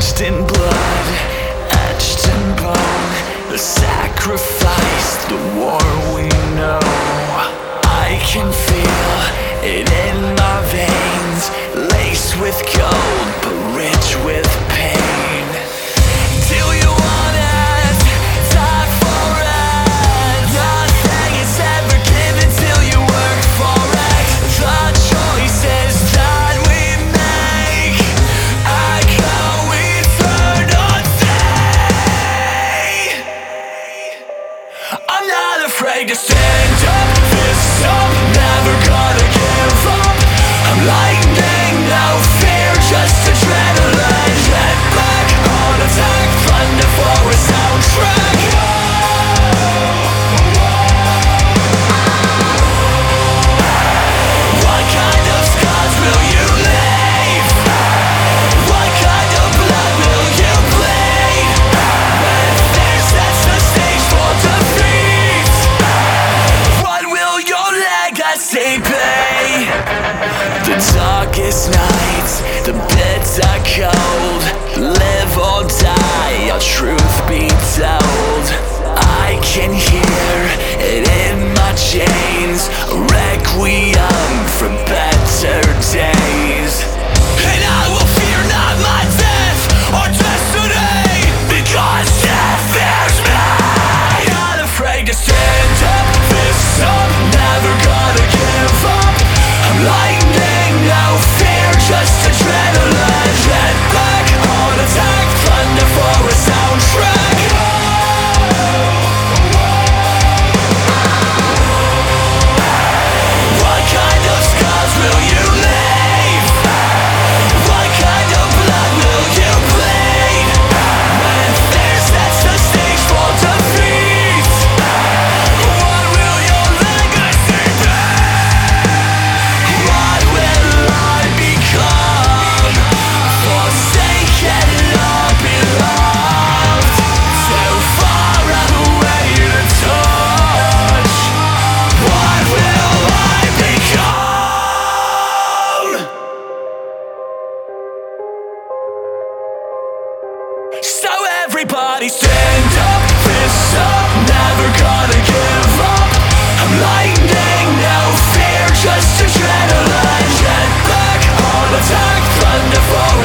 Drenched in blood, etched in bone, the sacrifice, the war we know. I can feel it in my veins, laced with gold, but rich with pain. Do you want it? Die for it. Nothing is ever given till you work for it. The choices that we make echo eternity. I'm not afraid to stand up, fist up, never gonna give up. I'm lightning, no fear, just adrenaline. Head back on attack, thunder for a soundtrack. What kind of scars will you leave? What kind of blood will you bleed? When fear sets the stage for defeat, what will your legacy be? The darkest nights, the bitter cold, live or die, our truth be told. I can hear it in my chains, a requiem for better days. And I will fear not my death or destiny, because death fears me. Not afraid to stand up, fists up, never gonna give up. I'm lightning, no fear, just adrenaline. Head back on attack, thunder for a soundtrack. What kind of scars will you leave? What kind of blood will you bleed? When fear sets the stage for defeat, what will your legacy be? What will I become? Forsaken or beloved, too far away to touch. What will I become? So everybody stand up, fists up, never gonna give up. I'm lightning, no fear, just adrenaline. Head back on attack, thunder for